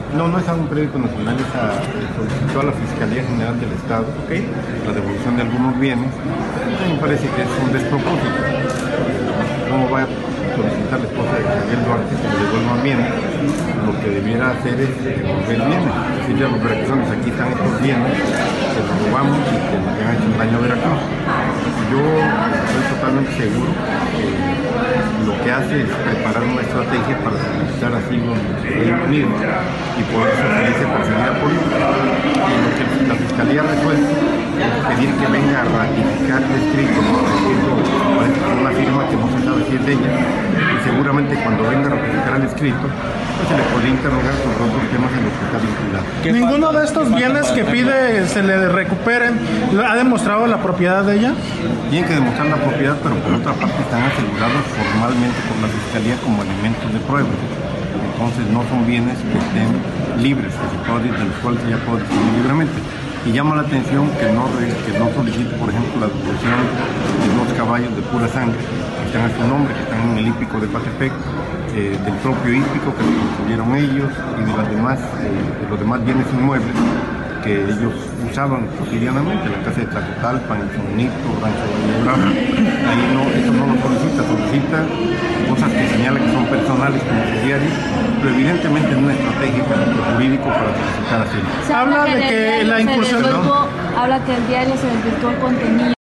No, no es a un periódico nacional, solicitó a la Fiscalía General del Estado la devolución de algunos bienes. Me parece que es un despropósito. ¿Cómo va a solicitar la esposa de Miguel Duarte que le devuelvan bienes? Lo que debiera hacer es devolver bienes. Si ya los veracruzanos aquí están estos bienes, se los robamos y que nos han hecho un daño a Veracruz. Yo estoy totalmente seguro que lo que hace es preparar una estrategia para solicitar asilo en los Estados Unidos y por eso se dice perseguida política. Y lo que la Fiscalía resuelve es pedir que venga a ratificar el escrito, parece que una firma que no se sabe si es de ella, y seguramente cuando venga a ratificar el escrito, pues se le podría interrogar sobre otros temas en los que está vinculado. ¿Ninguno de estos bienes que pide se le recuperen ha demostrado la propiedad de ella? Tienen que demostrar la propiedad, pero por otra parte están asegurados formalmente por la Fiscalía como alimentos de prueba. Entonces no son bienes que estén libres, de los cuales ella puede disponer libremente. Y llama la atención que no solicite, por ejemplo, la devolución de 2 caballos de pura sangre que están a su nombre, que están en el hípico de Coatepec, del propio hípico que lo construyeron ellos y de los demás bienes inmuebles que ellos usaban cotidianamente, la casa de Tlacotalpan, en Sonito, Rancho de Bravo. Ahí no, eso no lo solicita cosas que señalan que son personales como diarios, pero evidentemente es una estrategia jurídico para solicitar asilo. Se habla de que la incursión... Habla que el diario se desvirtuó el contenido.